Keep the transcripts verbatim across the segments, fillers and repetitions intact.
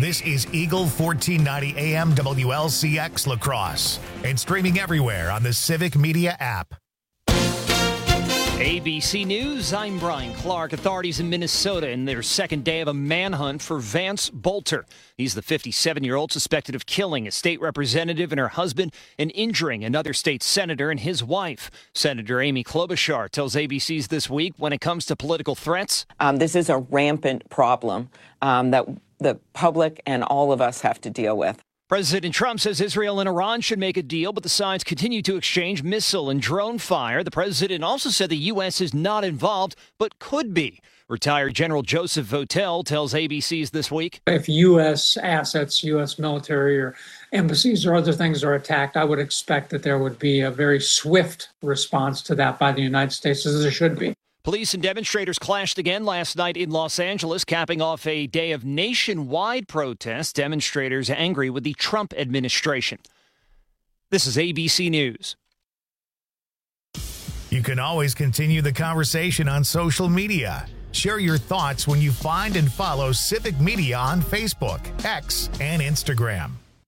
This is Eagle fourteen ninety A M W L C X La Crosse and streaming everywhere on the Civic Media app. A B C News, I'm Brian Clark. Authorities in Minnesota in their second day of a manhunt for Vance Bolter. He's the fifty-seven-year-old suspected of killing a state representative and her husband and injuring another state senator and his wife. Senator Amy Klobuchar tells A B C's This Week when it comes to political threats. Um, this is a rampant problem um, that the public and all of us have to deal with. President Trump says Israel and Iran should make a deal, but the sides continue to exchange missile and drone fire. The president also said the U S is not involved, but could be. Retired General Joseph Votel tells A B C's This Week. If U S assets, U S military or embassies or other things are attacked, I would expect that there would be a very swift response to that by the United States, as there should be. Police and demonstrators clashed again last night in Los Angeles, capping off a day of nationwide protests. Demonstrators angry with the Trump administration. This is A B C News. You can always continue the conversation on social media. Share your thoughts when you find and follow Civic Media on Facebook, X, and Instagram.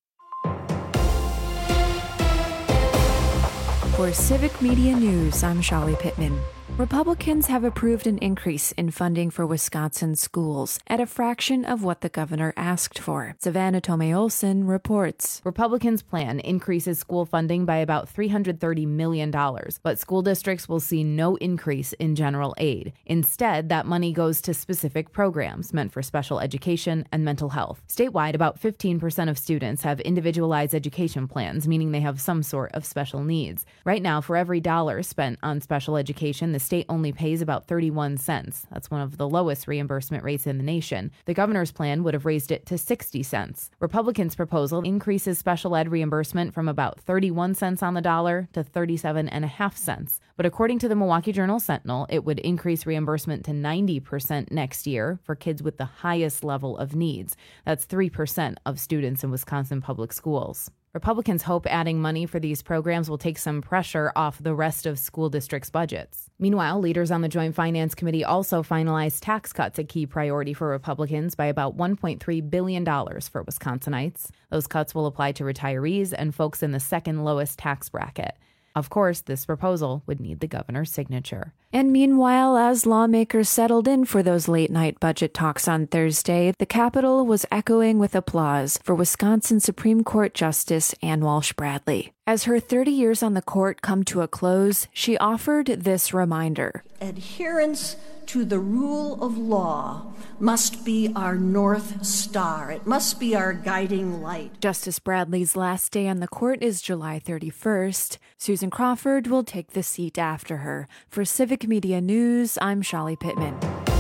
For Civic Media News, I'm Shali Pittman. Republicans have approved an increase in funding for Wisconsin schools at a fraction of what the governor asked for. Savannah Tomei-Olson reports. Republicans' plan increases school funding by about three hundred thirty million dollars, but school districts will see no increase in general aid. Instead, that money goes to specific programs meant for special education and mental health. Statewide, about fifteen percent of students have individualized education plans, meaning they have some sort of special needs. Right now, for every dollar spent on special education, the state only pays about thirty-one cents. That's one of the lowest reimbursement rates in the nation. The governor's plan would have raised it to sixty cents. Republicans' proposal increases special ed reimbursement from about thirty-one cents on the dollar to thirty-seven and a half cents. But according to the Milwaukee Journal-Sentinel, it would increase reimbursement to ninety percent next year for kids with the highest level of needs. That's three percent of students in Wisconsin public schools. Republicans hope adding money for these programs will take some pressure off the rest of school districts' budgets. Meanwhile, leaders on the Joint Finance Committee also finalized tax cuts, a key priority for Republicans, by about one point three billion dollars for Wisconsinites. Those cuts will apply to retirees and folks in the second lowest tax bracket. Of course, this proposal would need the governor's signature. And meanwhile, as lawmakers settled in for those late-night budget talks on Thursday, the Capitol was echoing with applause for Wisconsin Supreme Court Justice Ann Walsh Bradley. As her thirty years on the court come to a close, she offered this reminder. Adherence to the rule of law must be our North Star. It must be our guiding light. Justice Bradley's last day on the court is July thirty-first. Susan Crawford will take the seat after her. For Civic Media News, I'm Shali Pittman.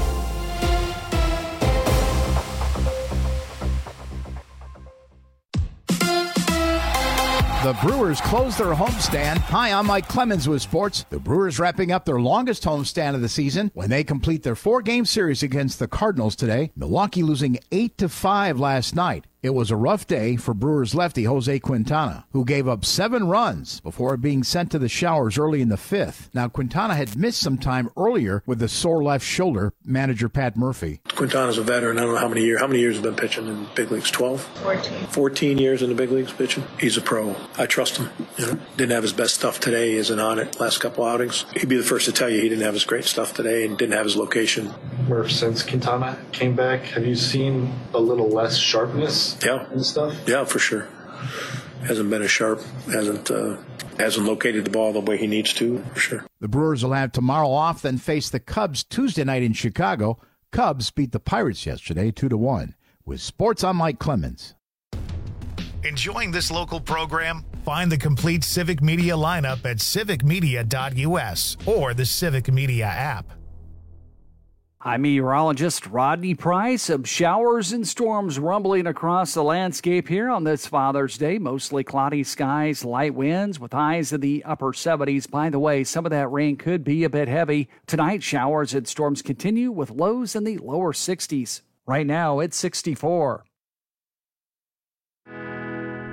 The Brewers close their homestand. Hi, I'm Mike Clemens with sports. The Brewers wrapping up their longest homestand of the season when they complete their four-game series against the Cardinals today. Milwaukee losing eight to five last night. It was a rough day for Brewers lefty Jose Quintana, who gave up seven runs before being sent to the showers early in the fifth. Now, Quintana had missed some time earlier with a sore left shoulder, manager Pat Murphy. Quintana's a veteran. I don't know how many years. How many years has been pitching in the big leagues? twelve? fourteen. fourteen years in the big leagues pitching. He's a pro. I trust him. You know, didn't have his best stuff today. He isn't on it last couple outings. He'd be the first to tell you he didn't have his great stuff today and didn't have his location. Murph, since Quintana came back, have you seen a little less sharpness? Yeah. And stuff? Yeah, for sure. Hasn't been as sharp. Hasn't uh, hasn't located the ball the way he needs to, for sure. The Brewers will have tomorrow off, then face the Cubs Tuesday night in Chicago. Cubs beat the Pirates yesterday two to one. With sports, I'm Mike Clemens. Enjoying this local program? Find the complete Civic Media lineup at civic media dot u s or the Civic Media app. I'm meteorologist Rodney Price. Some showers and storms rumbling across the landscape here on this Father's Day. Mostly cloudy skies, light winds with highs in the upper seventies. By the way, some of that rain could be a bit heavy. Tonight, showers and storms continue with lows in the lower sixties. Right now, it's sixty-four.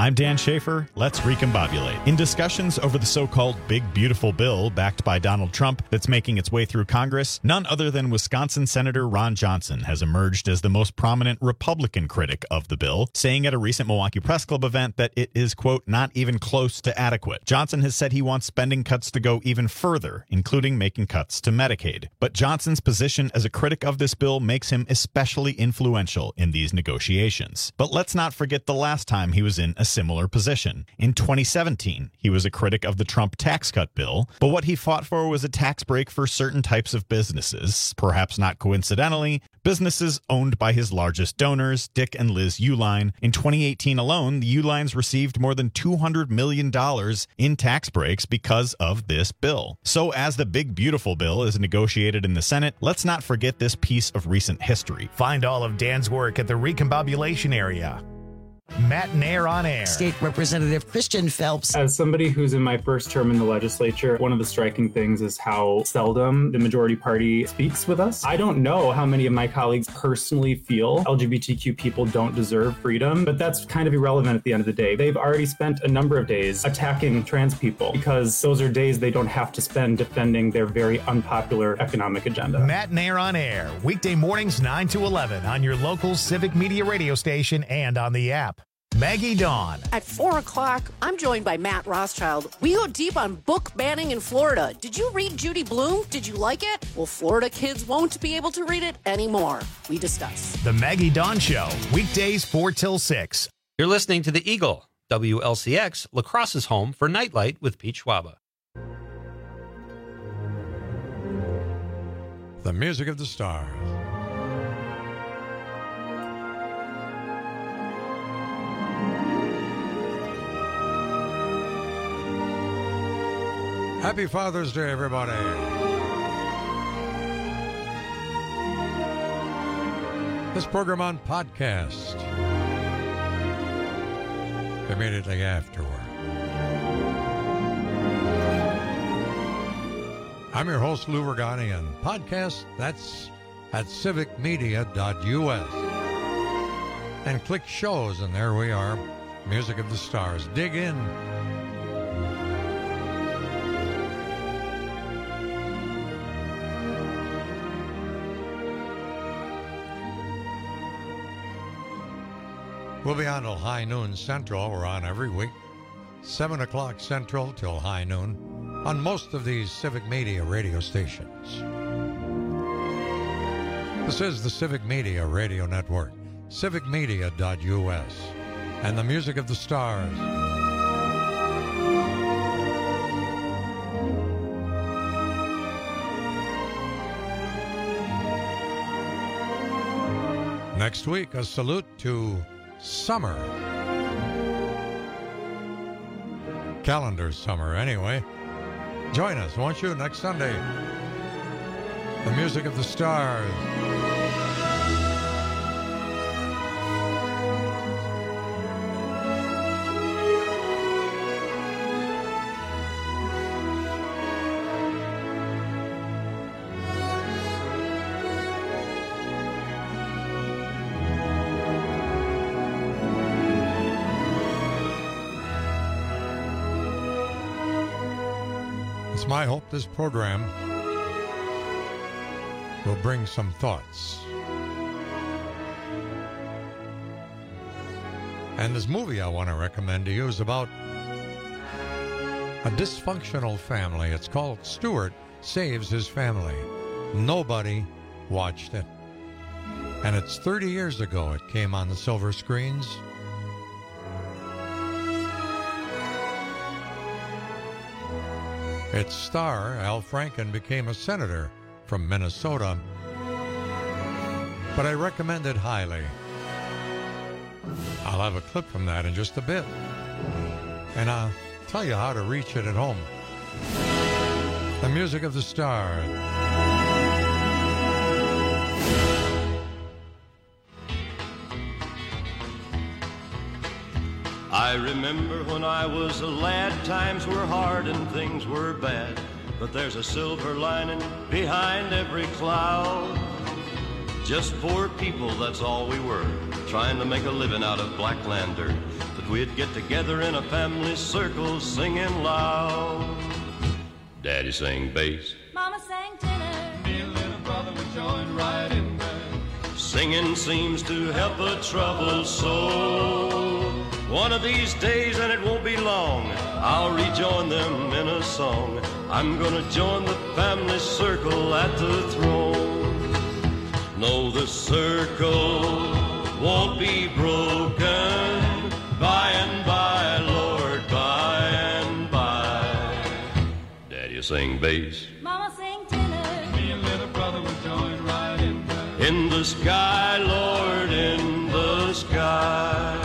I'm Dan Schaefer. Let's recombobulate. In discussions over the so-called Big Beautiful Bill backed by Donald Trump that's making its way through Congress, none other than Wisconsin Senator Ron Johnson has emerged as the most prominent Republican critic of the bill, saying at a recent Milwaukee Press Club event that it is, quote, not even close to adequate. Johnson has said he wants spending cuts to go even further, including making cuts to Medicaid. But Johnson's position as a critic of this bill makes him especially influential in these negotiations. But let's not forget the last time he was in a similar position. In twenty seventeen, he was a critic of the Trump tax cut bill, but what he fought for was a tax break for certain types of businesses. Perhaps not coincidentally, businesses owned by his largest donors, Dick and Liz Uihlein. In twenty eighteen alone, the Uihleins received more than two hundred million dollars in tax breaks because of this bill. So as the Big Beautiful Bill is negotiated in the Senate, let's not forget this piece of recent history. Find all of Dan's work at the Recombobulation area. Matt Nair on Air. State Representative Christian Phelps. As somebody who's in my first term in the legislature, one of the striking things is how seldom the majority party speaks with us. I don't know how many of my colleagues personally feel L G B T Q people don't deserve freedom, but that's kind of irrelevant at the end of the day. They've already spent a number of days attacking trans people because those are days they don't have to spend defending their very unpopular economic agenda. Matt Nair on Air, weekday mornings nine to eleven on your local Civic Media radio station and on the app. Maggie Dawn. At four o'clock, I'm joined by Matt Rothschild. We go deep on book banning in Florida. Did you read Judy Blume? Did you like it? Well, Florida kids won't be able to read it anymore. We discuss. The Maggie Dawn Show, weekdays four till six. You're listening to The Eagle, W L C X, La Crosse's home for Nightlight with Pete Schwaba. The music of the stars. Happy Father's Day, everybody. This program on podcast immediately afterward. I'm your host, Lou Regani, and podcast, that's at civic media dot U S. And click shows, and there we are, Music of the Stars. Dig in. We'll be on till high noon Central. We're on every week, seven o'clock Central till high noon, on most of these Civic Media radio stations. This is the Civic Media Radio Network, civic media dot U S, and the music of the stars. Next week, a salute to summer. Calendar summer, anyway. Join us, won't you, next Sunday? The music of the stars. It's my hope this program will bring some thoughts. And this movie I want to recommend to you is about a dysfunctional family. It's called Stuart Saves His Family. Nobody watched it. And it's thirty years ago it came on the silver screens. Its star, Al Franken, became a senator from Minnesota, but I recommend it highly. I'll have a clip from that in just a bit, and I'll tell you how to reach it at home. The music of the stars. I remember when I was a lad, times were hard and things were bad, but there's a silver lining behind every cloud. Just poor people, that's all we were, trying to make a living out of Blacklander. But we'd get together in a family circle singing loud. Daddy sang bass, Mama sang tenor, me and little brother would join right in there. Singing seems to help a troubled soul. One of these days, and it won't be long, I'll rejoin them in a song. I'm gonna join the family circle at the throne. No, the circle won't be broken. By and by, Lord, by and by. Daddy sing bass, Mama sang tenor, me and little brother will join right in there. In the sky, Lord, in the sky.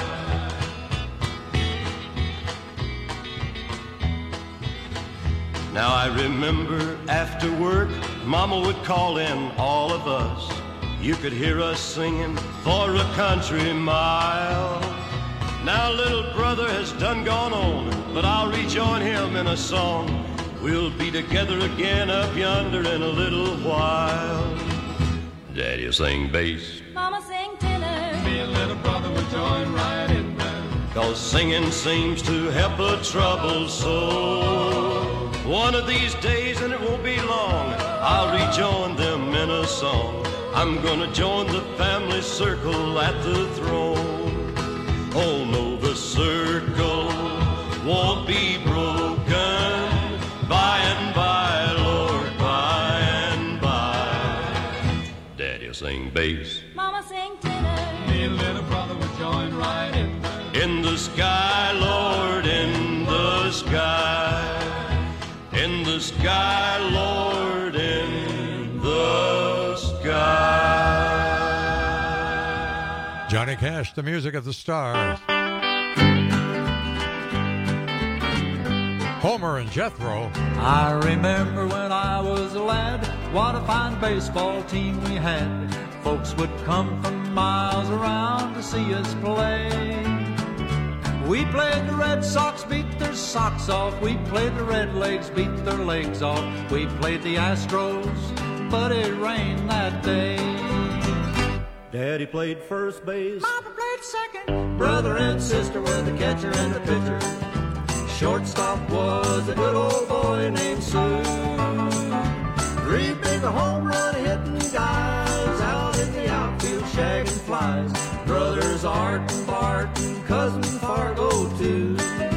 Now I remember after work, Mama would call in all of us. You could hear us singing for a country mile. Now little brother has done gone on, but I'll rejoin him in a song. We'll be together again up yonder in a little while. Daddy'll sing bass, Mama sang tenor, me and little brother will join right in there. 'Cause singing seems to help a troubled soul. One of these days, and it won't be long, I'll rejoin them in a song. I'm gonna join the family circle at the throne. Oh no, the circle won't be broken. By and by, Lord, by and by. Daddy'll sing bass, Mama sang tenor, me and little brother will join right in there. In the sky, Lord, in the sky. In the sky, Lord, in the sky. Johnny Cash, the music of the stars. Homer and Jethro. I remember when I was a lad, what a fine baseball team we had. Folks would come from miles around to see us play. We played the Red Sox, beat their socks off. We played the Redlegs, beat their legs off. We played the Astros, but it rained that day. Daddy played first base, Papa played second. Brother and sister were the catcher and the pitcher. Shortstop was a good old boy named Sue. Three big home run hitting guys out in the outfield shagging flies. Brothers Art and Bart and cousin Fargo too.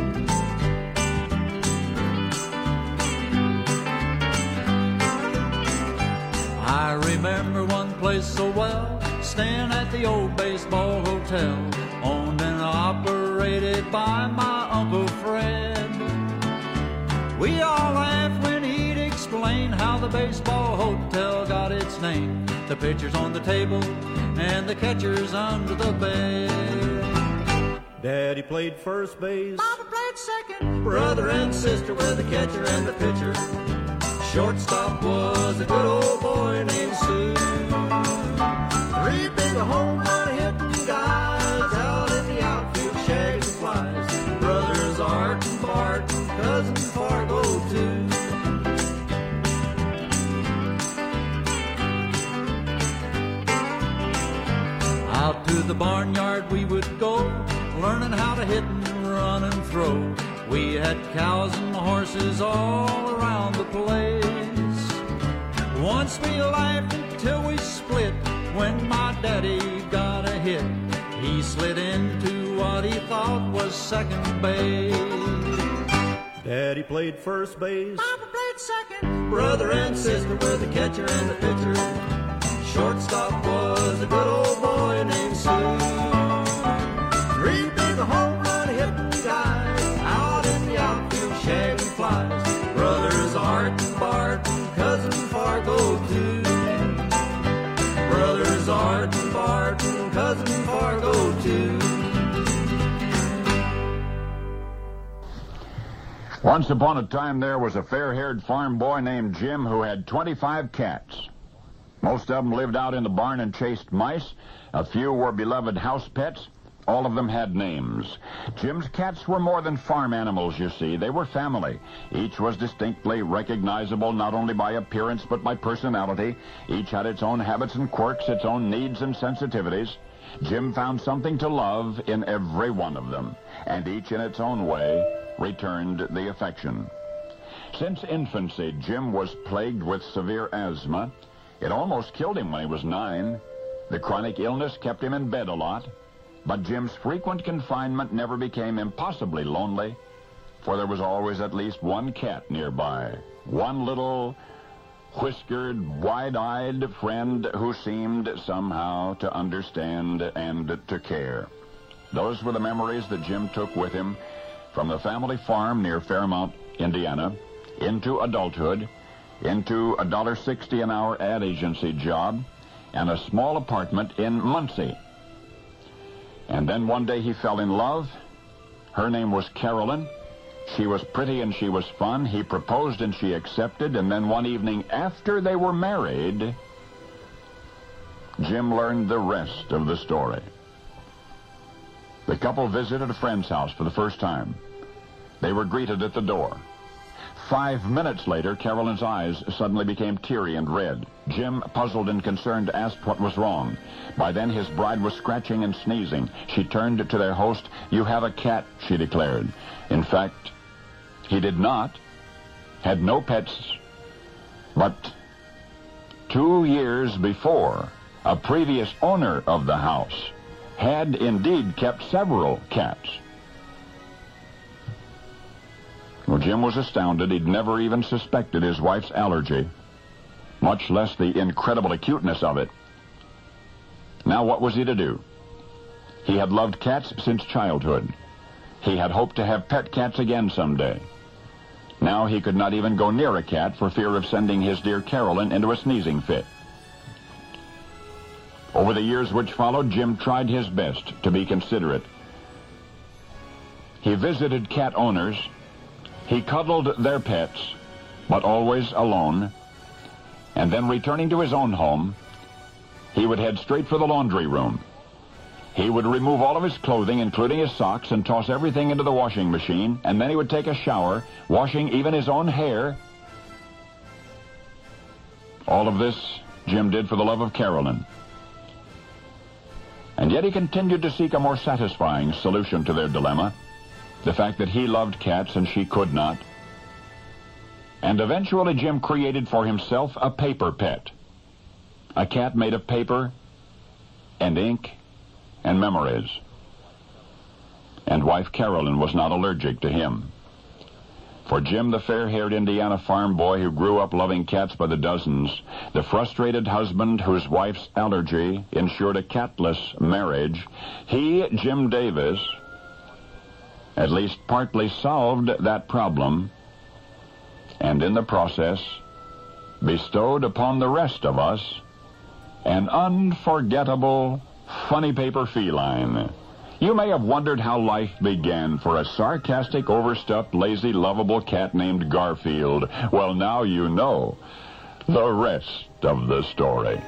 I remember one place so well, staying at the old baseball hotel, owned and operated by my Uncle Fred. We all laughed when he'd explain how the baseball hotel got its name. The pitchers on the table and the catchers under the bed. Daddy played first base, Papa played second. Brother and sister were the catcher and the pitcher. Shortstop was a good old boy named Sue. Three big home run hitting guys out in the outfield shagging flies. Brothers Art and Bart and cousin Fargo too. Out to the barnyard we would go, learning how to hit and run and throw. We had cows and horses all around the place. Once we laughed until we split when my daddy got a hit. He slid into what he thought was second base. Daddy played first base, Papa played second. Brother and sister were the catcher and the pitcher. Shortstop was a good old boy named Sue. Three big home run hitting guys out in the outfield shagging flies. Brothers Art and Bart and cousin Fargo too. Brothers Art and Bart and cousin Fargo too. Once upon a time there was a fair-haired farm boy named Jim who had twenty-five cats. Most of them lived out in the barn and chased mice. A few were beloved house pets. All of them had names. Jim's cats were more than farm animals, you see. They were family. Each was distinctly recognizable not only by appearance but by personality. Each had its own habits and quirks, its own needs and sensitivities. Jim found something to love in every one of them, and each in its own way returned the affection. Since infancy, Jim was plagued with severe asthma. It almost killed him when he was nine. The chronic illness kept him in bed a lot, but Jim's frequent confinement never became impossibly lonely, for there was always at least one cat nearby, one little whiskered, wide-eyed friend who seemed somehow to understand and to care. Those were the memories that Jim took with him from the family farm near Fairmount, Indiana, into adulthood, into a one dollar sixty an hour ad agency job, and a small apartment in Muncie. And then one day he fell in love. Her name was Carolyn. She was pretty and she was fun. He proposed and she accepted. And then one evening after they were married, Jim learned the rest of the story. The couple visited a friend's house for the first time. They were greeted at the door. Five minutes later, Carolyn's eyes suddenly became teary and red. Jim, puzzled and concerned, asked what was wrong. By then, his bride was scratching and sneezing. She turned to their host. "You have a cat," she declared. In fact, he did not, had no pets, but two years before, a previous owner of the house had indeed kept several cats. Well, Jim was astounded. He'd never even suspected his wife's allergy, much less the incredible acuteness of it. Now, what was he to do? He had loved cats since childhood. He had hoped to have pet cats again someday. Now he could not even go near a cat for fear of sending his dear Carolyn into a sneezing fit. Over the years which followed, Jim tried his best to be considerate. He visited cat owners. He cuddled their pets, but always alone. And then, returning to his own home, he would head straight for the laundry room. He would remove all of his clothing, including his socks, and toss everything into the washing machine, and then he would take a shower, washing even his own hair. All of this Jim did for the love of Carolyn. And yet he continued to seek a more satisfying solution to their dilemma, the fact that he loved cats and she could not. And eventually Jim created for himself a paper pet, a cat made of paper and ink and memories. And wife Carolyn was not allergic to him. For Jim, the fair-haired Indiana farm boy who grew up loving cats by the dozens, the frustrated husband whose wife's allergy ensured a catless marriage, he, Jim Davis, at least partly solved that problem, and in the process bestowed upon the rest of us an unforgettable funny paper feline. You may have wondered how life began for a sarcastic, overstuffed, lazy, lovable cat named Garfield. Well, now you know the rest of the story.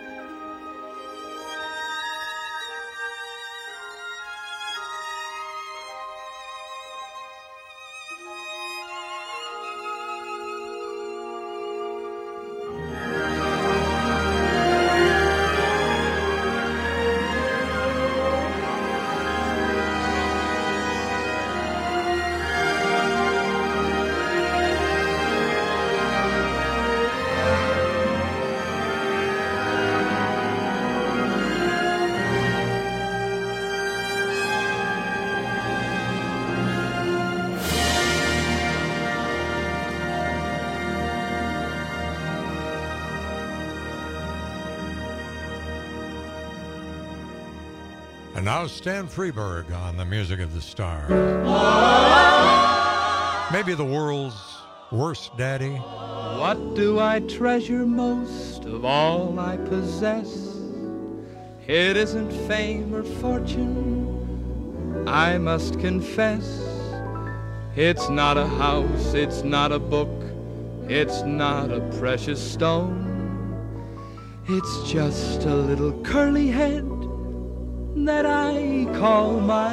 And now Stan Freberg on the Music of the Stars. Maybe the world's worst daddy. What do I treasure most of all I possess? It isn't fame or fortune, I must confess. It's not a house, it's not a book, it's not a precious stone. It's just a little curly head that I call my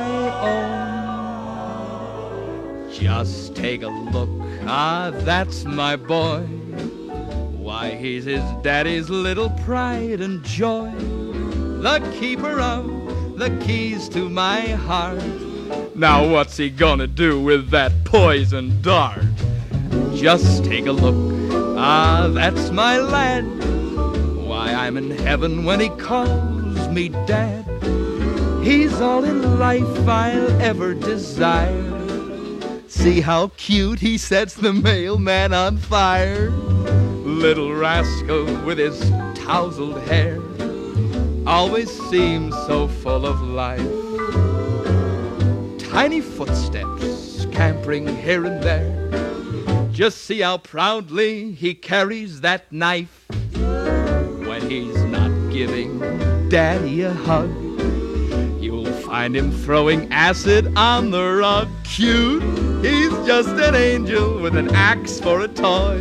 own. Just take a look, ah, that's my boy. Why, he's his daddy's little pride and joy, the keeper of the keys to my heart. Now what's he gonna do with that poison dart? Just take a look, ah, that's my lad. Why, I'm in heaven when he calls me Dad. He's all in life I'll ever desire. See how cute he sets the mailman on fire. Little rascal with his tousled hair always seems so full of life. Tiny footsteps scampering here and there. Just see how proudly he carries that knife. When he's not giving Daddy a hug, you'll find him throwing acid on the rug. Cute, he's just an angel with an axe for a toy.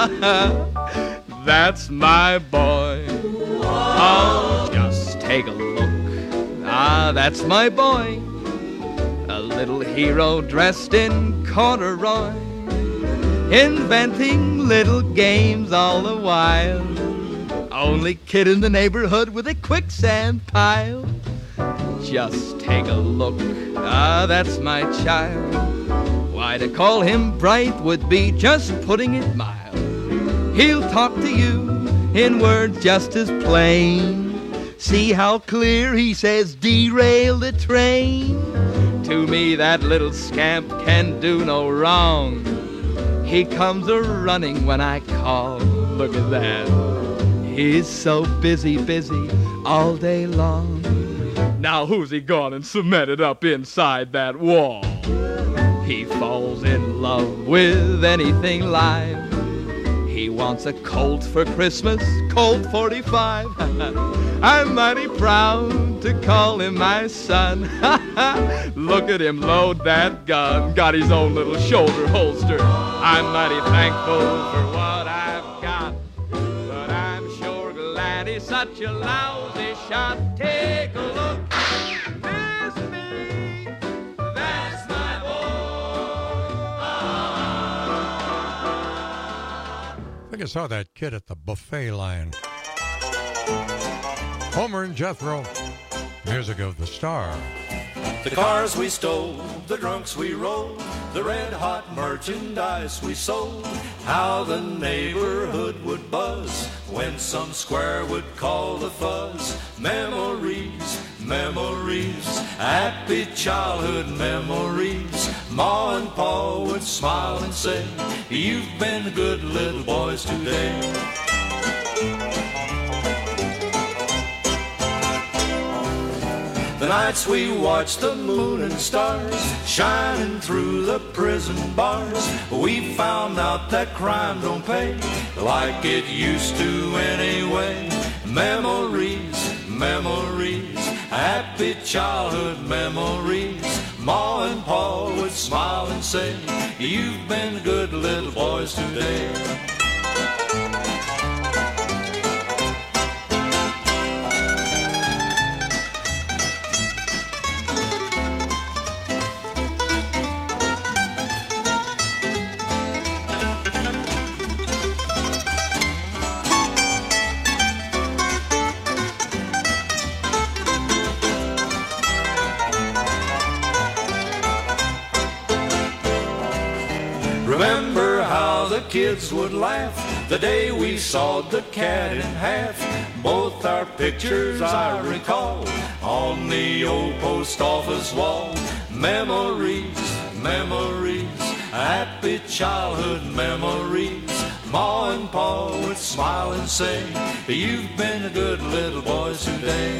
That's my boy. Oh, just take a look. Ah, that's my boy. A little hero dressed in corduroy, inventing little games all the while. Only kid in the neighborhood with a quicksand pile. Just take a look. Ah, that's my child. Why, to call him bright would be just putting it mild. He'll talk to you in words just as plain. See how clear he says, derail the train. To me, that little scamp can do no wrong. He comes a-running when I call. Look at that. He's so busy, busy all day long. Now who's he gone and cemented up inside that wall? He falls in love with anything live. He wants a Colt for Christmas, Colt forty-five. I'm mighty proud to call him my son. Look at him load that gun, got his own little shoulder holster. I'm mighty thankful for what I've got, but I'm sure glad he's such a lousy shot. Take a look, miss me, that's my I think I saw that kid at the buffet line. Homer and Jethro, music of the Star. The cars we stole, the drunks we rolled, the red-hot merchandise we sold, how the neighborhood would buzz when some square would call the fuzz. Memories, memories, happy childhood memories. Ma and Pa would smile and say, you've been good little boys today. The nights we watched the moon and stars shining through the prison bars, we found out that crime don't pay like it used to anyway. Memories, memories, happy childhood memories. Ma and Pa would smile and say, you've been good little boys today. Remember how the kids would laugh the day we sawed the cat in half. Both our pictures I recall on the old post office wall. Memories, memories, happy childhood memories. Ma and Pa would smile and say, you've been good little boys today.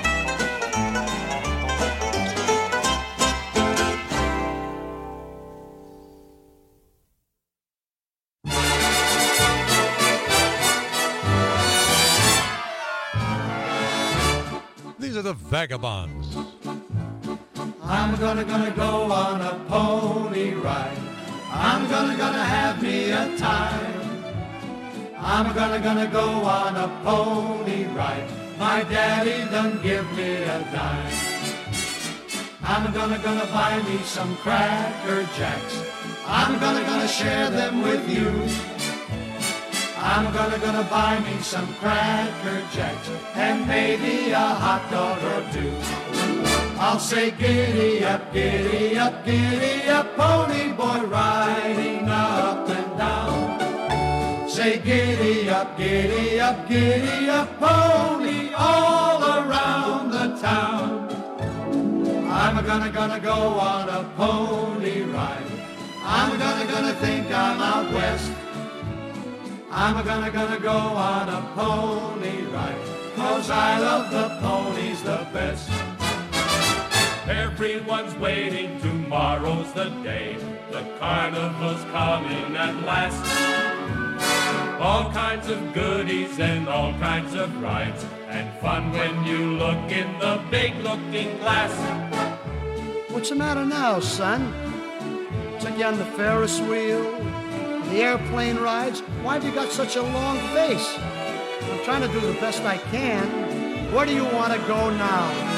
These are the Vagabonds. I'm gonna, gonna go on a pony ride. I'm gonna, gonna have me a time. I'm gonna, gonna go on a pony ride. My daddy done give me a dime. I'm gonna, gonna buy me some Cracker Jacks. I'm gonna, gonna share them with you. I'm gonna, gonna buy me some Cracker Jacks and maybe a hot dog or two. I'll say giddy up, giddy up, giddy up, pony boy riding up and down. Say giddy up, giddy up, giddy up, pony all around the town. I'm a gonna, gonna go on a pony ride. I'm a gonna, gonna think I'm out west. I'm a gonna, gonna go on a pony ride, 'cause I love the ponies the best. Everyone's waiting, tomorrow's the day. The carnival's coming at last. All kinds of goodies and all kinds of rides, and fun when you look in the big looking glass. What's the matter now, son? Took you on the Ferris wheel, the airplane rides? Why have you got such a long face? I'm trying to do the best I can. Where do you want to go now?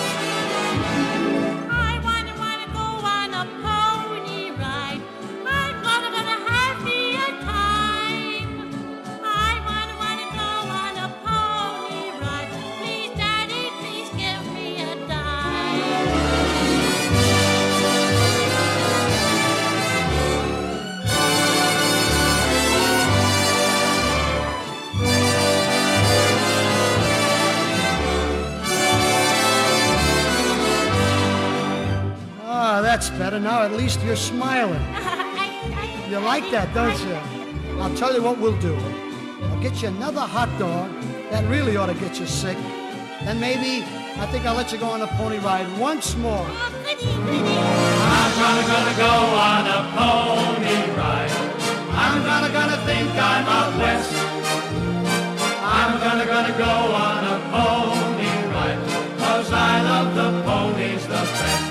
That's better. Now at least you're smiling. You like that, don't you? I'll tell you what we'll do. I'll get you another hot dog. That really ought to get you sick. Then maybe, I think I'll let you go on a pony ride once more. I'm gonna, gonna go on a pony ride. I'm gonna, gonna think I'm out west. I'm gonna, gonna go on a pony ride, 'cause I love the ponies the best.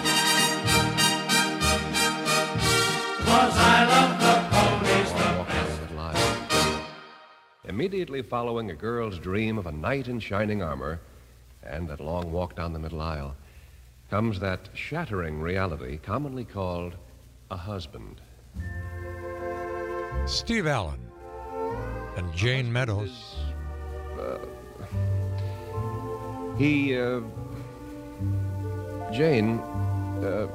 I love the ponies the best. Immediately following a girl's dream of a knight in shining armor and that long walk down the middle aisle comes that shattering reality commonly called a husband. Steve Allen and Jane Meadows. Uh, he, uh... Jane, uh...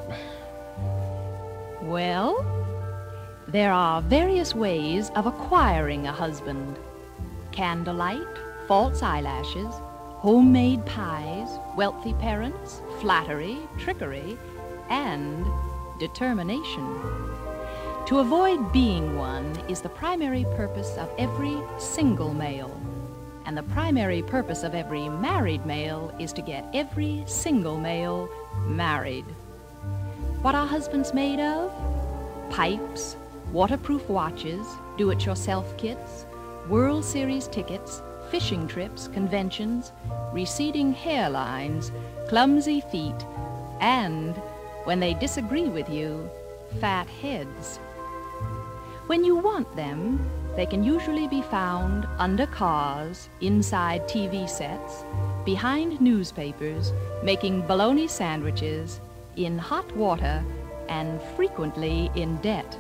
Well, there are various ways of acquiring a husband. Candlelight, false eyelashes, homemade pies, wealthy parents, flattery, trickery, and determination. To avoid being one is the primary purpose of every single male. And the primary purpose of every married male is to get every single male married. What are husbands made of? Pipes, waterproof watches, do-it-yourself kits, World Series tickets, fishing trips, conventions, receding hairlines, clumsy feet, and, when they disagree with you, fat heads. When you want them, they can usually be found under cars, inside T V sets, behind newspapers, making bologna sandwiches, in hot water, and frequently in debt.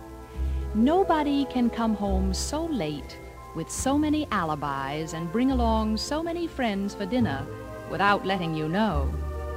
Nobody can come home so late with so many alibis and bring along so many friends for dinner without letting you know.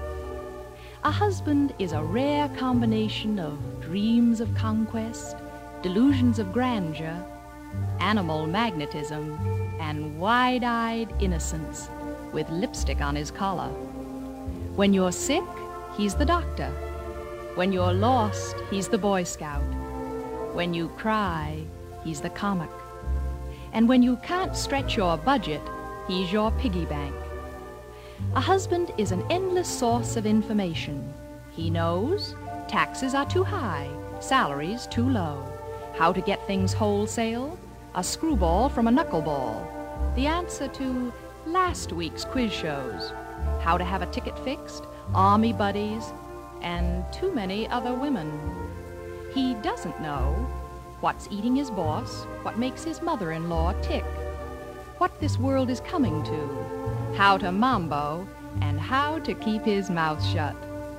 A husband is a rare combination of dreams of conquest, delusions of grandeur, animal magnetism, and wide-eyed innocence with lipstick on his collar. When you're sick, he's the doctor. When you're lost, he's the Boy Scout. When you cry, he's the comic. And when you can't stretch your budget, he's your piggy bank. A husband is an endless source of information. He knows taxes are too high, salaries too low, how to get things wholesale, a screwball from a knuckleball, the answer to last week's quiz shows, how to have a ticket fixed, army buddies, and too many other women. He doesn't know what's eating his boss, what makes his mother-in-law tick, what this world is coming to, how to mambo, and how to keep his mouth shut.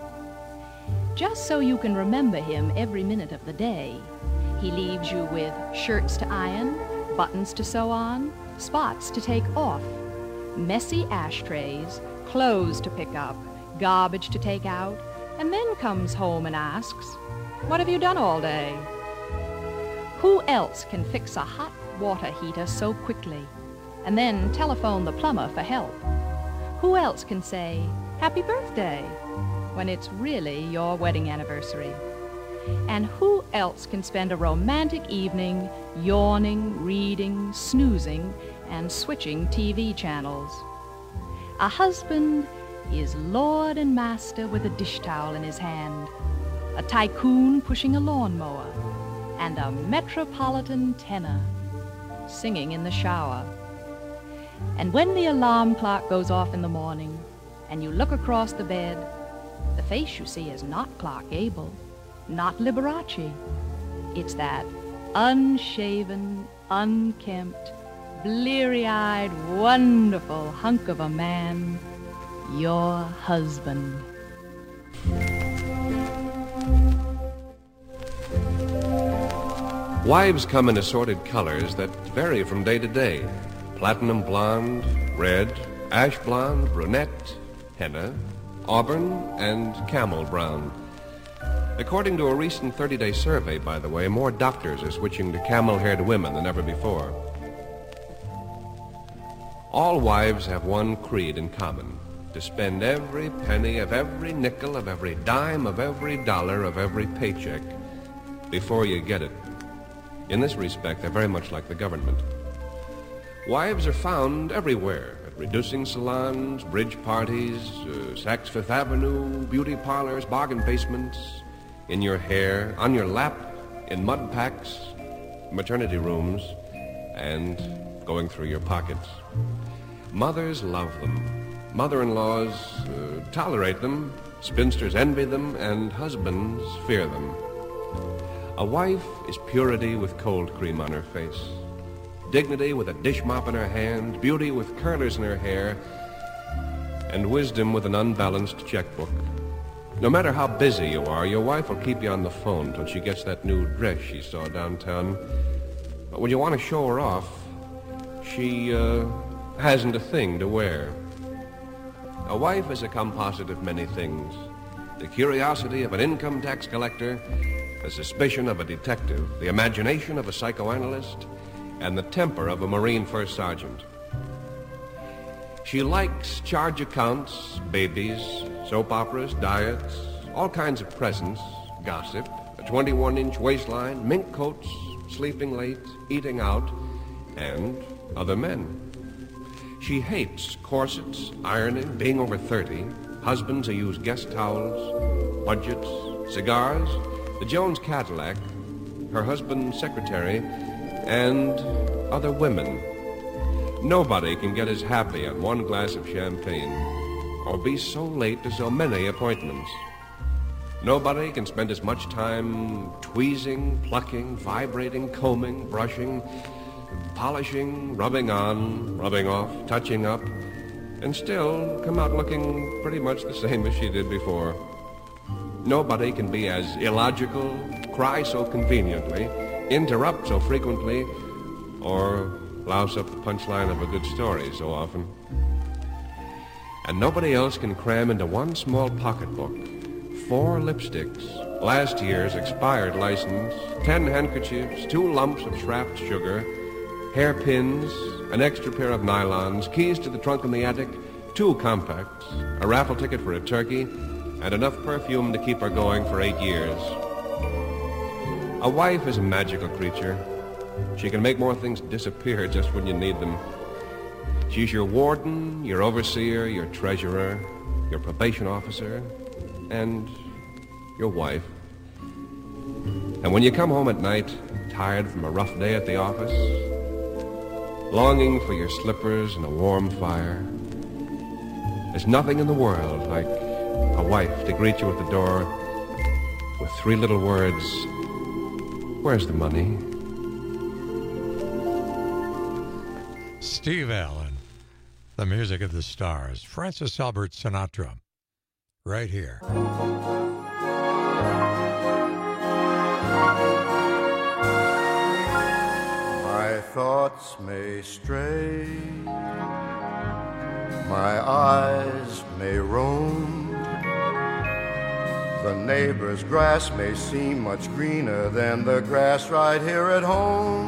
Just so you can remember him every minute of the day, he leaves you with shirts to iron, buttons to sew on, spots to take off, messy ashtrays, clothes to pick up, garbage to take out, and then comes home and asks, "What have you done all day?" Who else can fix a hot water heater so quickly and then telephone the plumber for help? Who else can say, "Happy birthday," when it's really your wedding anniversary? And who else can spend a romantic evening yawning, reading, snoozing, and switching T V channels? A husband is lord and master with a dish towel in his hand, a tycoon pushing a lawnmower, and a metropolitan tenor singing in the shower. And when the alarm clock goes off in the morning and you look across the bed, the face you see is not Clark Gable, not Liberace. It's that unshaven, unkempt, bleary-eyed, wonderful hunk of a man, your husband. Wives come in assorted colors that vary from day to day. Platinum blonde, red, ash blonde, brunette, henna, auburn, and camel brown. According to a recent thirty-day survey, by the way, more doctors are switching to camel-haired women than ever before. All wives have one creed in common: to spend every penny of every nickel of every dime of every dollar of every paycheck before you get it. In this respect, they're very much like the government. Wives are found everywhere, at reducing salons, bridge parties, uh, Saks Fifth Avenue, beauty parlors, bargain basements, in your hair, on your lap, in mud packs, maternity rooms, and going through your pockets. Mothers love them. Mother-in-laws uh, tolerate them, spinsters envy them, and husbands fear them. A wife is purity with cold cream on her face, dignity with a dish mop in her hand, beauty with curlers in her hair, and wisdom with an unbalanced checkbook. No matter how busy you are, your wife will keep you on the phone till she gets that new dress she saw downtown. But when you want to show her off, she uh, hasn't a thing to wear. A wife is a composite of many things: the curiosity of an income tax collector, the suspicion of a detective, the imagination of a psychoanalyst, and the temper of a Marine first sergeant. She likes charge accounts, babies, soap operas, diets, all kinds of presents, gossip, a twenty-one inch waistline, mink coats, sleeping late, eating out, and other men. She hates corsets, ironing, being over thirty, husbands who use guest towels, budgets, cigars, the Jones Cadillac, her husband's secretary, and other women. Nobody can get as happy on one glass of champagne or be so late to so many appointments. Nobody can spend as much time tweezing, plucking, vibrating, combing, brushing, polishing, rubbing on, rubbing off, touching up, and still come out looking pretty much the same as she did before. Nobody can be as illogical, cry so conveniently, interrupt so frequently, or louse up the punchline of a good story so often. And nobody else can cram into one small pocketbook four lipsticks, last year's expired license, ten handkerchiefs, two lumps of Schraft sugar, hairpins, an extra pair of nylons, keys to the trunk in the attic, two compacts, a raffle ticket for a turkey, and enough perfume to keep her going for eight years. A wife is a magical creature. She can make more things disappear just when you need them. She's your warden, your overseer, your treasurer, your probation officer, and your wife. And when you come home at night, tired from a rough day at the office, longing for your slippers and a warm fire, there's nothing in the world like a wife to greet you at the door with three little words: "Where's the money?" Steve Allen, the music of the stars. Francis Albert Sinatra, right here. My thoughts may stray, my eyes may roam, The neighbor's grass may seem much greener than the grass right here at home.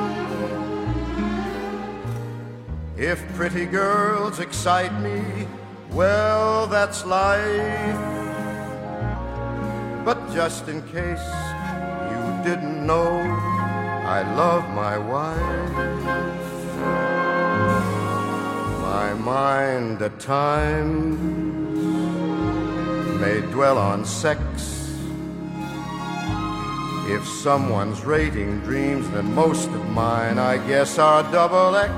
If pretty girls excite me, well, that's life. But just in case you didn't know, I love my wife. My mind at times may dwell on sex. If someone's rating dreams, then most of mine, I guess, are double X.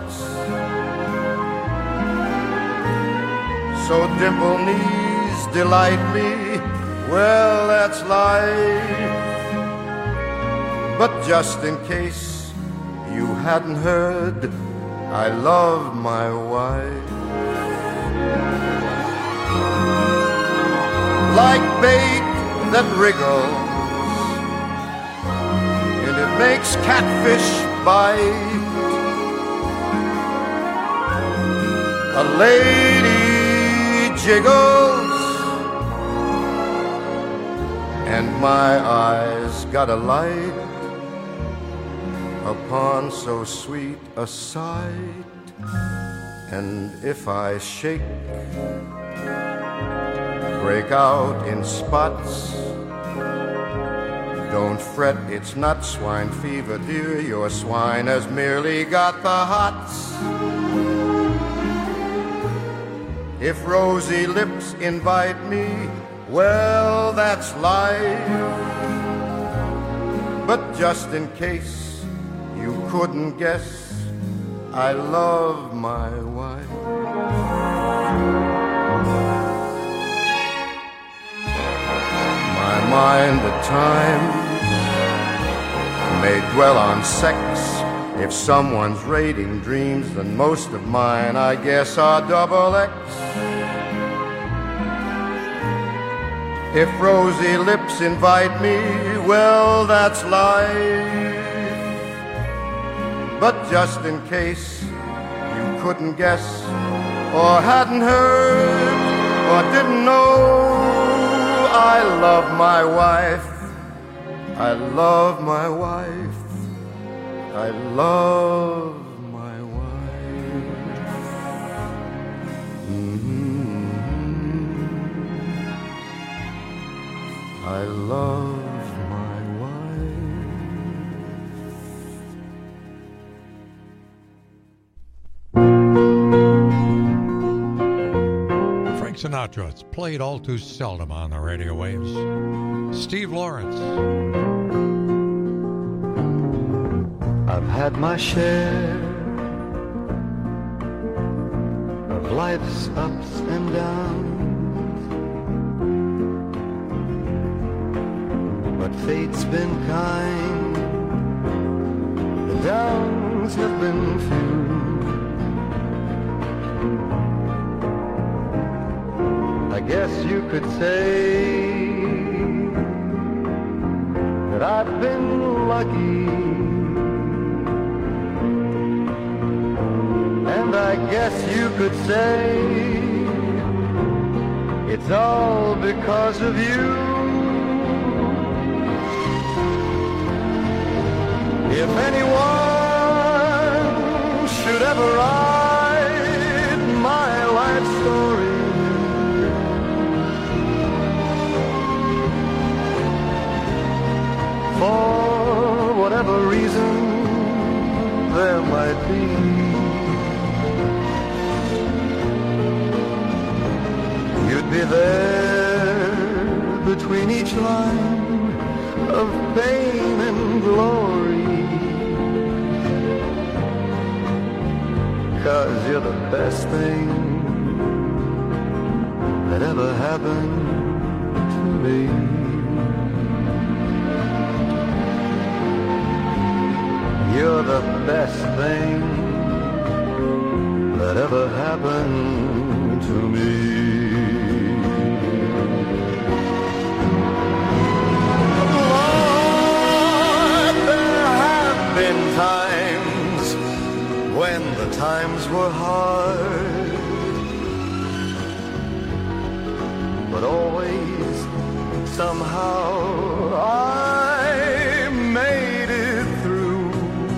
So dimple knees delight me, well, that's life. But just in case you hadn't heard, I love my wife. Like bait that wriggles, and it makes catfish bite. A lady jiggles, and my eyes got a light upon so sweet a sight. And if I shake, break out in spots, don't fret, it's not swine fever, dear. Your swine has merely got the hots. If rosy lips invite me, well, that's life. But just in case you couldn't guess, I love my wife. My mind at times may dwell on sex. If someone's rating dreams, then most of mine, I guess, are double X. If rosy lips invite me, well, that's life. But just in case you couldn't guess, or hadn't heard, or didn't know, I love my wife. I love my wife. I love my wife. Mm-hmm. I love my wife. Frank Sinatra, it's played all too seldom on the radio waves. Steve Lawrence. I've had my share of life's ups and downs, but fate's been kind, the downs have been few. I guess you could say that I've been lucky, and I guess you could say it's all because of you. If anyone should ever write my life story, for whatever reason there might be, you'd be there between each line of pain and glory, 'cause you're the best thing that ever happened to me. You're the best thing that ever happened to me. Lord, there have been times when the times were hard, but always somehow I made it through.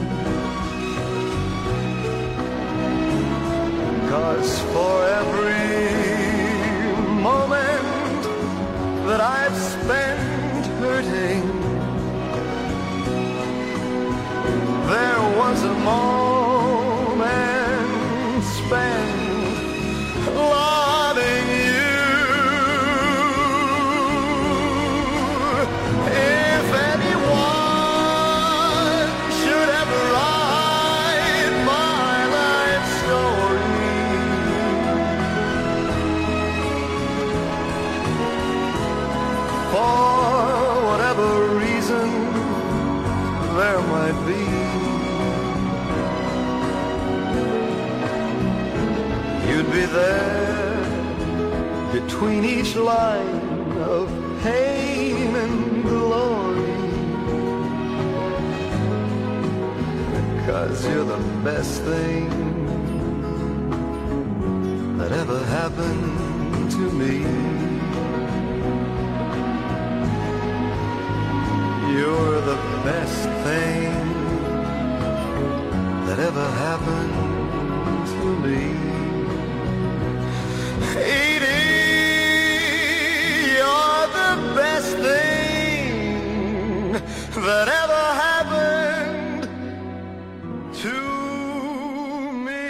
'Cause for every moment that I've spent hurting, there was a moment spent loving you. If anyone should ever write my life story, for whatever reason there might be, you'd be there between each line of pain and glory. 'Cause you're the best thing that ever happened to me. You're the best thing that ever happened to me. Edie, you're the best thing that ever happened to me.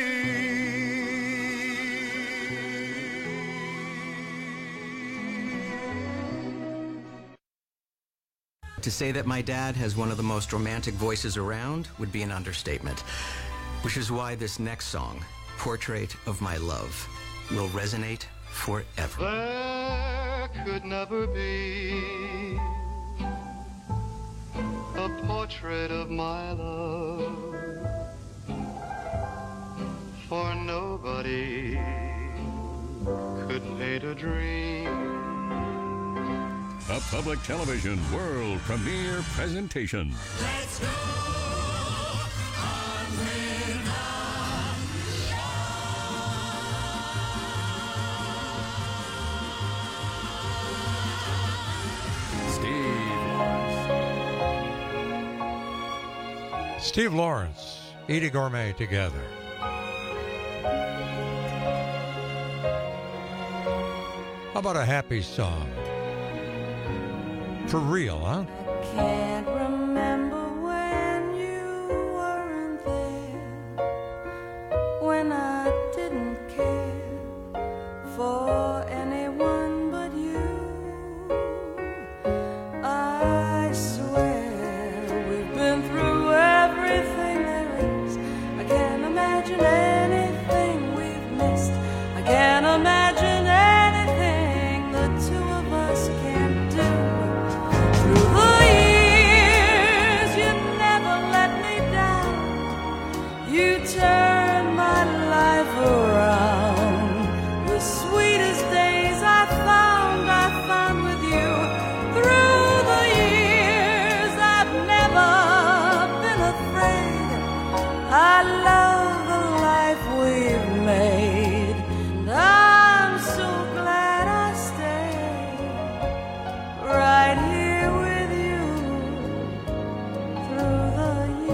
To say that my dad has one of the most romantic voices around would be an understatement, which is why this next song, Portrait of My Love, will resonate forever. There could never be a portrait of my love, for nobody could paint a dream. A public television world premiere presentation. Let's go on with Steve Lawrence. Steve Lawrence, Edie Gourmet together. How about a happy song? For real, huh? Can't remember when you weren't there, when I didn't care for anyone but you. I swear we've been through everything there is. I can't imagine anything we've missed. I can't imagine anything the two of us can't do. Through the years, you never let me down. You turned my life around. The sweetest days I found, I found with you. Through the years, I've never been afraid. I love the life we've made. And I'm so glad I stayed right here with you through the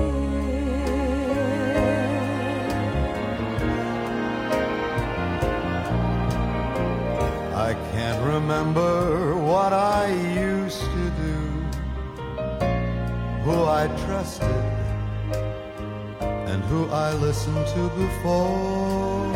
I can't remember what I used to do, who I trusted and who I listened to before.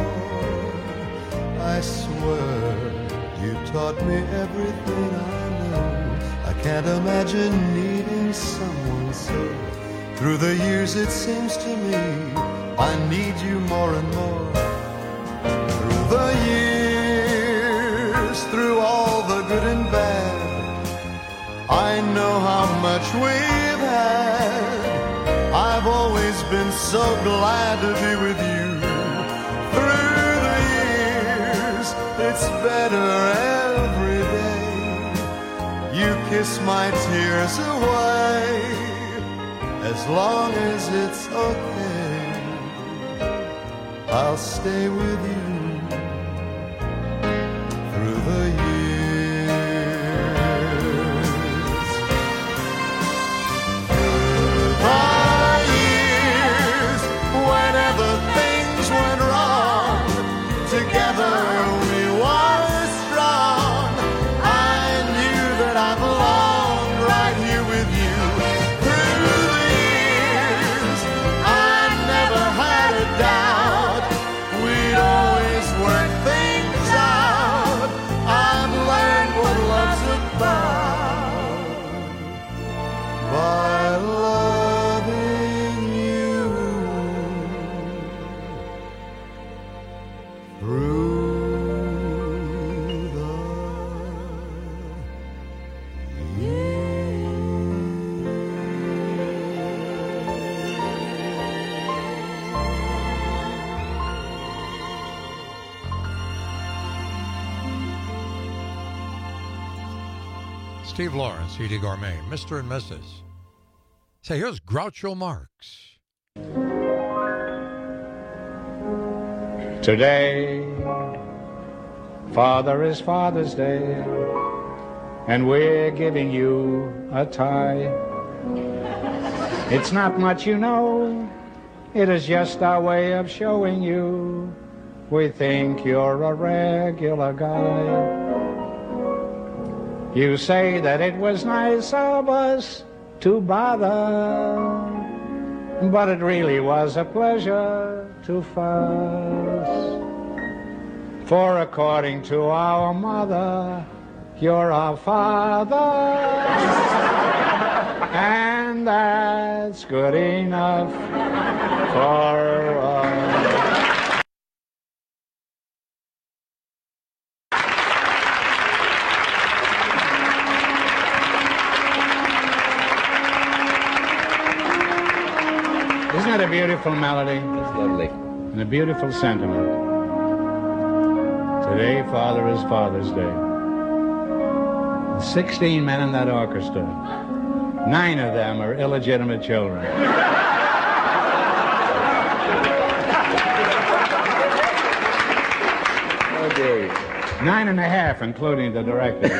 I swear you taught me everything I know. I can't imagine needing someone so. Through the years it seems to me I need you more and more. Through the years, through all the good and bad, I know how much we've had. I've always been so glad to be with you. Through the years, it's better every day. You kiss my tears away, as long as it's okay, I'll stay with you through the years. with you. Through the years, I never had a doubt we'd always work things out. I've learned what love's about by loving you through the Steve Lawrence, Edie Gourmet, Mister and Missus Say, here's Groucho Marx. Today, Father is Father's Day, and we're giving you a tie. It's not much, you know, it is just our way of showing you we think you're a regular guy. You say that it was nice of us to bother, but it really was a pleasure to fuss. For according to our mother, you're our father, and that's good enough for us. Isn't that a beautiful melody? It's lovely. And a beautiful sentiment. Today, Father is Father's Day. Sixteen men in that orchestra. Nine of them are illegitimate children. Okay. Nine and a half, including the director.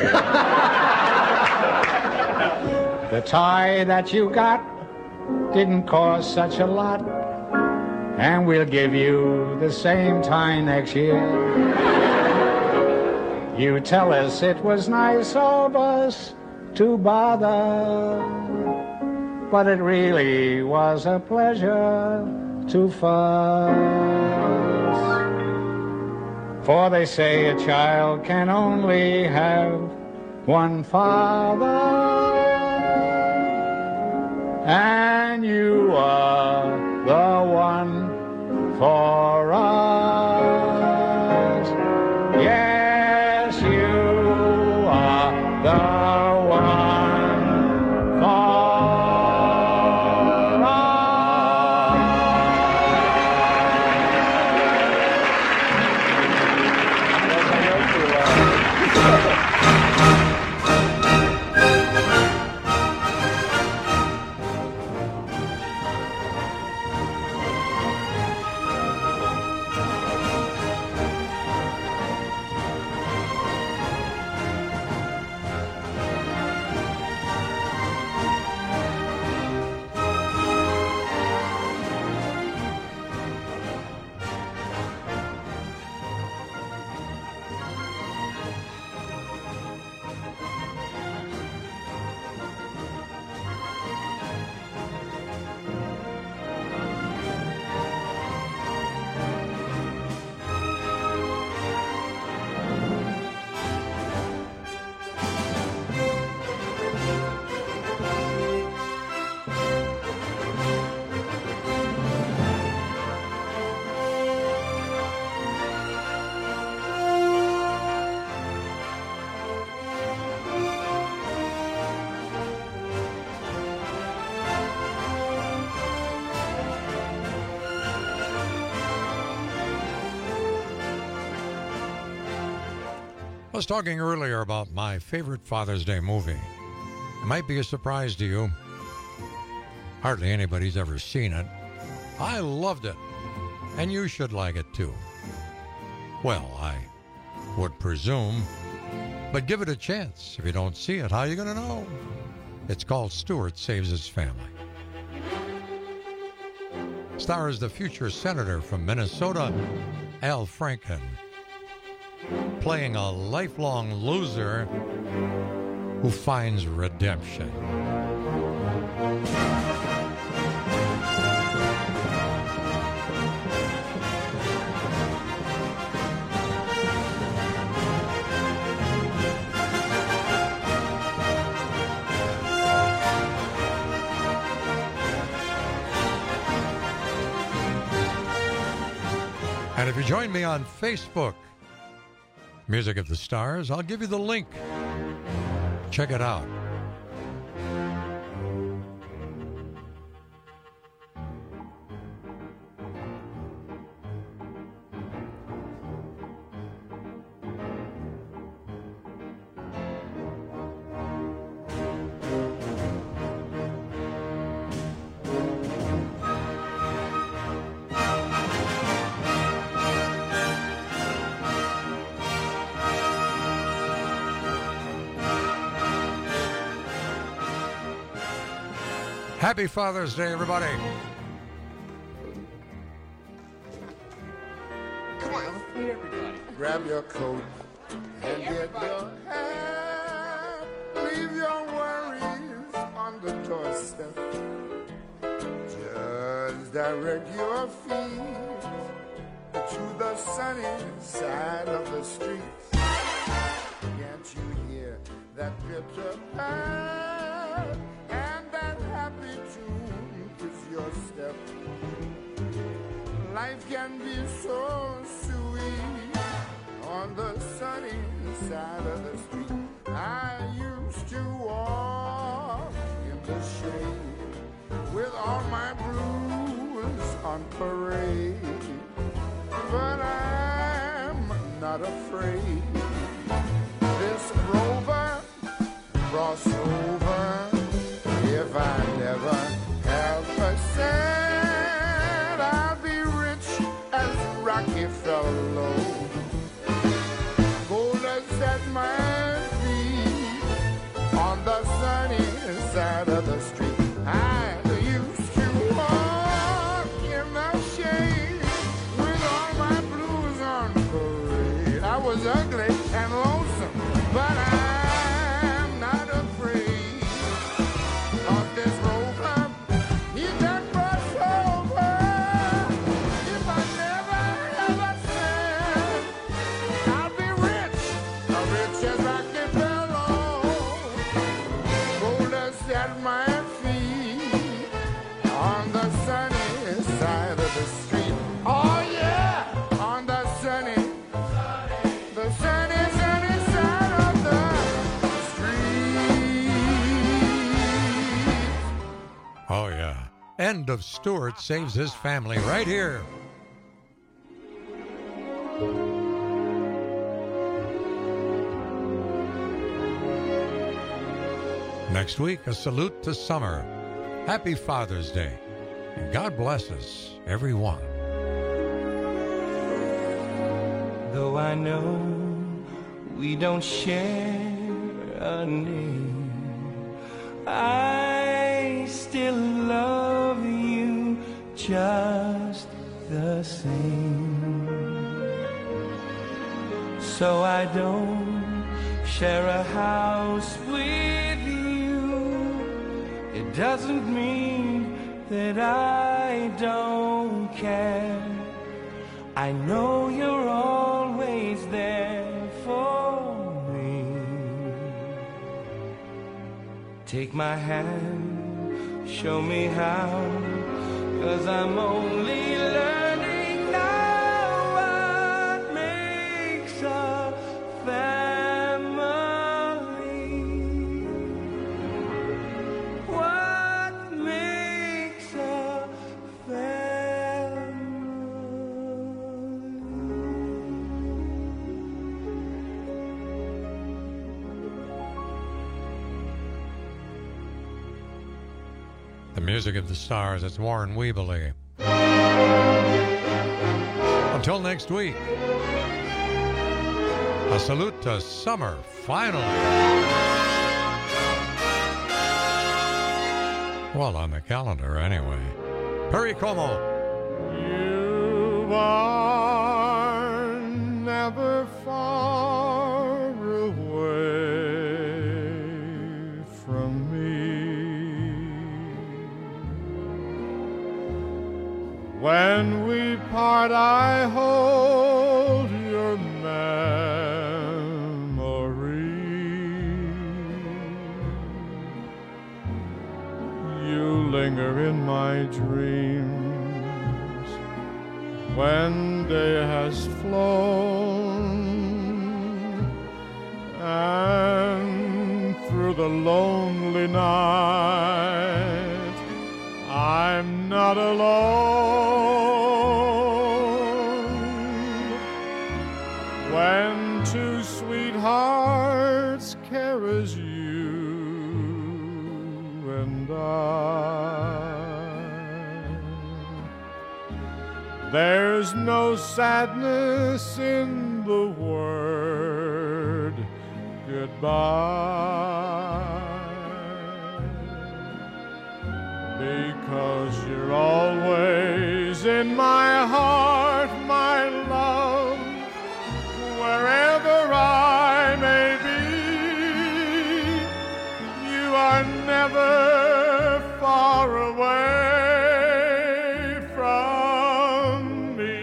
The tie that you got didn't cost such a lot, and we'll give you the same tie next year. You tell us it was nice of us to bother, but it really was a pleasure to fuss. For they say a child can only have one father, and you are the one for us. Yes, you are the one for I was talking earlier about my favorite Father's Day movie. It might be a surprise to you. Hardly anybody's ever seen it. I loved it, and you should like it too. Well, I would presume, but give it a chance. If you don't see it, how are you going to know? It's called Stuart Saves His Family. Stars the future senator from Minnesota, Al Franken, playing a lifelong loser who finds redemption. And if you join me on Facebook, Music of the Stars, I'll give you the link. Check it out. Happy Father's Day, everybody. Come on, let's meet everybody. Grab your coat and get your hat. Leave your worries on the doorstep. Just direct your feet to the sunny side of the street. Can't you hear that bitter pat? And that happy tune is your step. Life can be so sweet on the sunny side of the street. I used to walk in the shade with all my blues on parade, but I'm not afraid. This rover cross over. If I never have a cent, I'll be rich as Rockefeller. Gold is at my feet on the sunny side of the street. I used to walk in the shade with all my blues on parade. I was ugly and lonesome, but I'm not afraid. This rover, he can cross over. If I never have a cent, I'll be rich, rich as Rockefeller. Gold dust at my feet on the sunny side of the street. Oh yeah, on the sunny, the sunny, sunny side of the street. Oh, yeah. End of Stewart Saves His Family right here. Next week, a salute to summer. Happy Father's Day. And God bless us, everyone. Though I know we don't share a name, I still love you just the same. So I don't share a house with you. It doesn't mean that I don't care. I know you're always there for me. Take my hand, show me how, 'cause I'm only learning now what makes a family. What makes a family. The Music of the Stars, it's Warren Weebly. Until next week, a salute to summer, finally. Well, on the calendar, anyway. Perry Como. You are never far away from me. When we part, I hold your memory. You linger in my dreams when day has flown, and through the lonely night I'm not alone. When two sweethearts care as you and I, there's no sadness in the word goodbye, because you're always in my heart, my love, wherever I may be. You are never far away from me.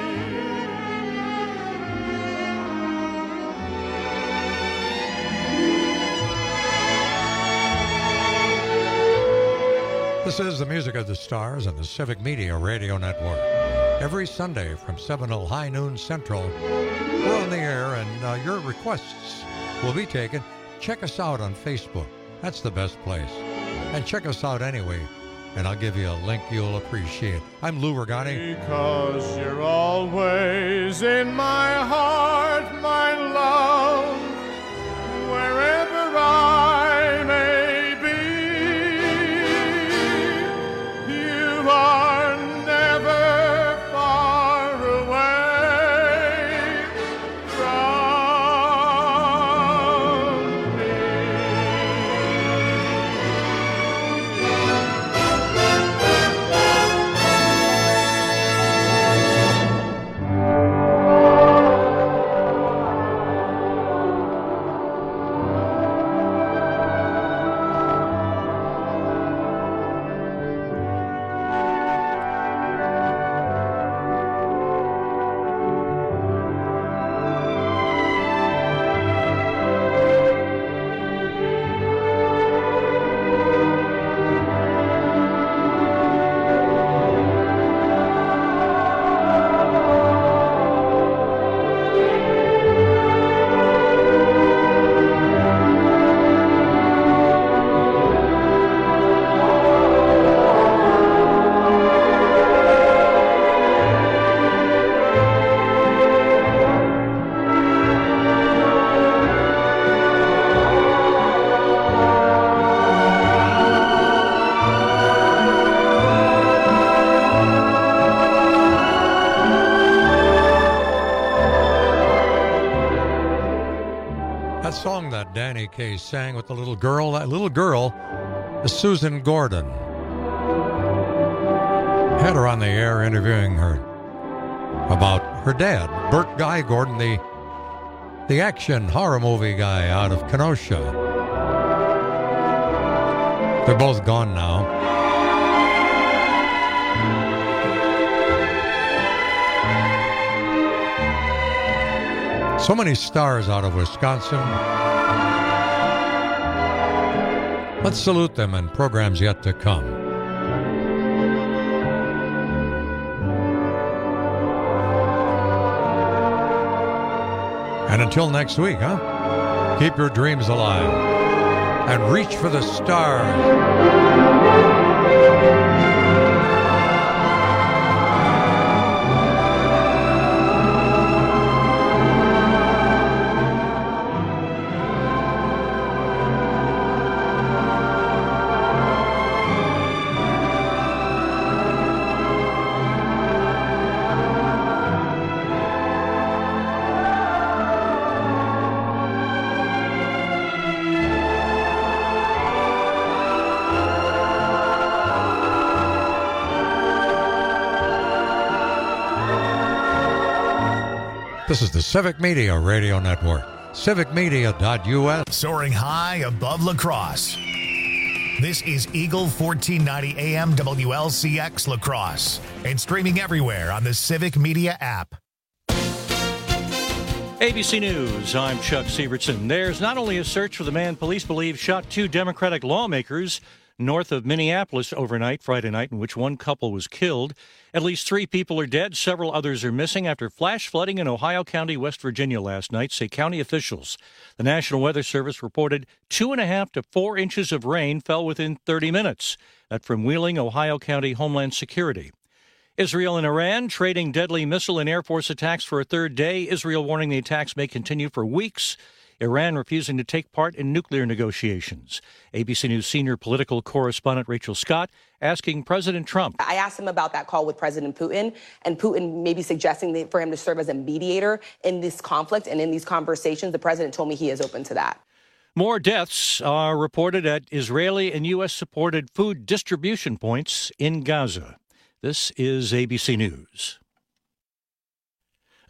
This is the Music of the Stars on the Civic Media Radio Network. Every Sunday from seven till high noon Central, we're on the air, and uh, your requests will be taken. Check us out on Facebook. That's the best place. And check us out anyway, and I'll give you a link you'll appreciate. I'm Lou Regani. Because you're always in my heart, my love, wherever I may be. You are never far away from me. That song that Danny Kaye sang with the little girl, that little girl is Susan Gordon. Had her on the air interviewing her about her dad, Burt Guy Gordon, the, the action horror movie guy out of Kenosha. They're both gone now. So many stars out of Wisconsin. Let's salute them in programs yet to come. And until next week, huh? Keep your dreams alive and reach for the stars. This is the Civic Media Radio Network, civic media dot U S. Soaring high above La Crosse. This is Eagle fourteen ninety A M W L C X La Crosse and streaming everywhere on the Civic Media app. A B C News, I'm Chuck Sievertson. There's not only a search for the man police believe shot two Democratic lawmakers north of Minneapolis overnight, Friday night, in which one couple was killed. At least three people are dead. Several others are missing after flash flooding in Ohio County, West Virginia last night, say county officials. The National Weather Service reported two and a half to four inches of rain fell within thirty minutes. That from Wheeling, Ohio County Homeland Security. Israel and Iran trading deadly missile and Air Force attacks for a third day. Israel warning the attacks may continue for weeks. Iran refusing to take part in nuclear negotiations. A B C News senior political correspondent Rachel Scott asking President Trump. I asked him about that call with President Putin, and Putin maybe suggesting that for him to serve as a mediator in this conflict and in these conversations. The president told me he is open to that. More deaths are reported at Israeli and U S-supported food distribution points in Gaza. This is A B C News.